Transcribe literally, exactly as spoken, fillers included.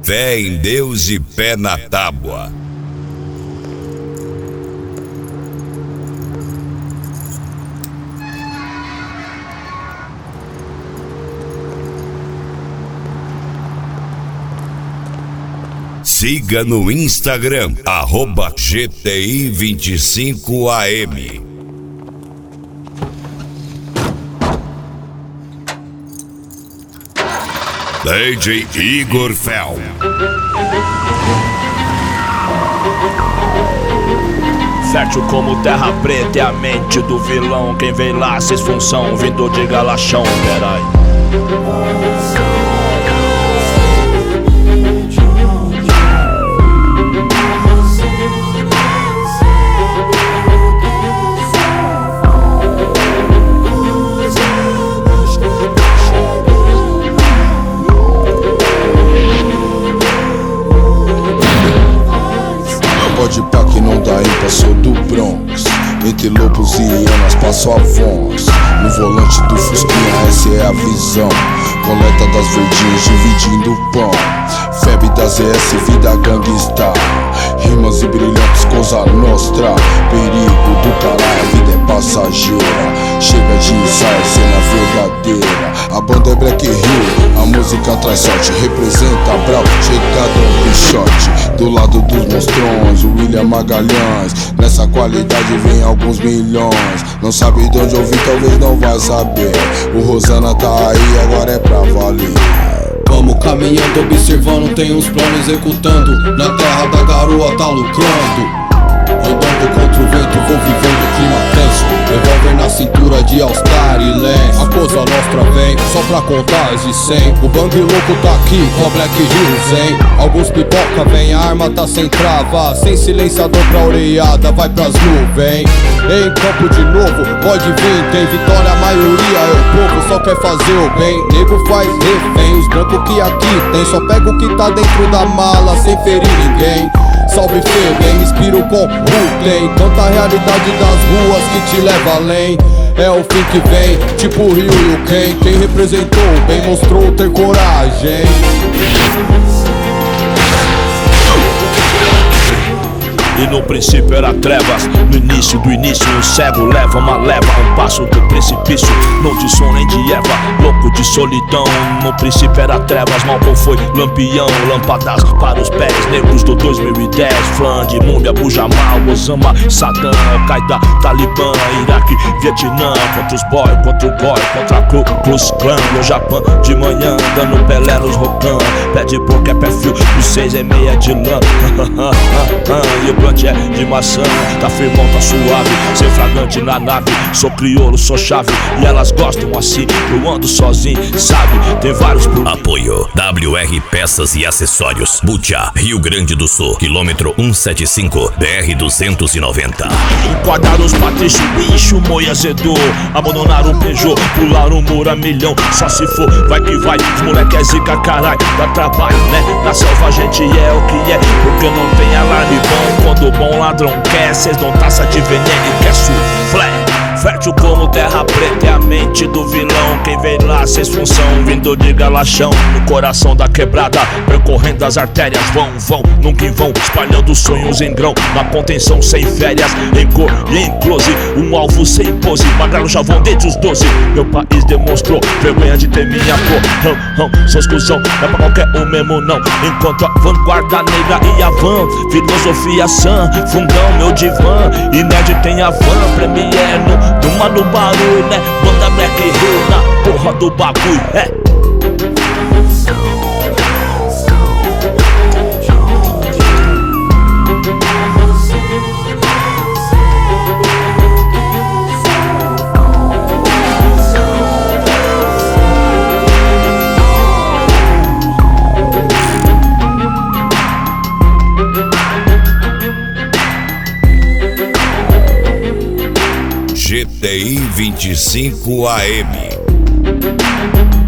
fé em Deus e pé na tábua. Siga no Instagram, arroba G T I vinte e cinco A M. D J Igor Fel. Fértil como terra preta é a mente do vilão. Quem vem lá, cês função, vindo de galachão. Peraí. Pode pá que não dá ímpar, sou do Bronx. Entre lobos e hienas passo a voz. No volante do Fusquinha essa é a visão. Coleta das verdinhas dividindo o pão. Febre da Z S, vida gangsta. Rimas e brilhantes, coisa nostra. Perigo do caralho, a vida é passageira. Chega de ensaio, cena verdadeira. A banda é Black Hill, a música traz sorte. Representa Brau, chega Dom Pichote. Do lado dos monstrões, o William Magalhães. Nessa qualidade vem alguns milhões. Não sabe de onde ouvir, talvez não vai saber. O Rosana tá aí, agora é pra valer. Vamos caminhando, observando, tem uns planos executando. Na terra da garoa tá lucrando. Andando contra o vento, vou vivendo o clima tenso. Revólver na cintura de All-Star e Lens. A coisa nostra vem, só pra contar de cem. O bang louco tá aqui, com a Black Hill Zen. Alguns pipoca vem, a arma tá sem trava. Sem silenciador pra oreada, vai pras nuvens. Em campo de novo, pode vir, tem vitória, a maioria é o povo, só quer fazer o bem. Nego faz refém, os brancos que aqui tem. Só pega o que tá dentro da mala, sem ferir ninguém. Salve Fê, bem, inspiro com o tem. Tanta realidade das ruas que te leva além. É o fim que vem, tipo o Rio e o Ken. Quem representou bem mostrou ter coragem. E no princípio era trevas, no início do início um cego leva uma leva, um passo do precipício, não de som nem de erva, louco de solidão. No princípio era trevas, Malcolm foi lampião, lâmpadas para os pés, negros do dois mil e dez, flan de Múmia, Bujamal, Osama, Saddam, Al-Qaeda, Talibã, Iraque, Vietnã, contra os boy, contra o boy, contra a Ku Klux Klan, no Japão de manhã, dando Pelé nos rocan, pé de porco é pé frio, os seis é meia de lã, e o é de maçã, tá firmão, tá suave, sem fragante na nave, sou crioulo, sou chave, e elas gostam assim, eu ando sozinho, sabe, tem vários por mim. Apoio W R Peças e Acessórios, Butiá, Rio Grande do Sul, quilômetro cento e setenta e cinco, B R duzentos e noventa. Enquadrar os patrícios, bicho, moi azedou, abandonar um Peugeot, pular um muro a milhão, só se for, vai que vai, os moleque é zica, caralho, dá trabalho, né, na selva a gente é o que é, porque não tem alarme bom, quando o bom ladrão quer, cês dão taça de veneno e quer suflé. Fértil como terra preta é a mente do vilão. Quem vem lá, cês função, vindo de galachão. No coração da quebrada, percorrendo as artérias. Vão, vão, nunca em vão, espalhando sonhos em grão. Na contenção sem férias, em cor e em close. Um alvo sem pose, magrelo já vão desde os doze. Meu país demonstrou vergonha de ter minha cor. Hão, hão, seus cuzão, não é pra qualquer um mesmo não. Enquanto a vanguarda negra e a van, filosofia sã, fundão, meu divã. E nerd tem a van, premier no Toma no barulho, né? Banda Black Hill na porra do bagulho, é. G T I vinte e cinco A M.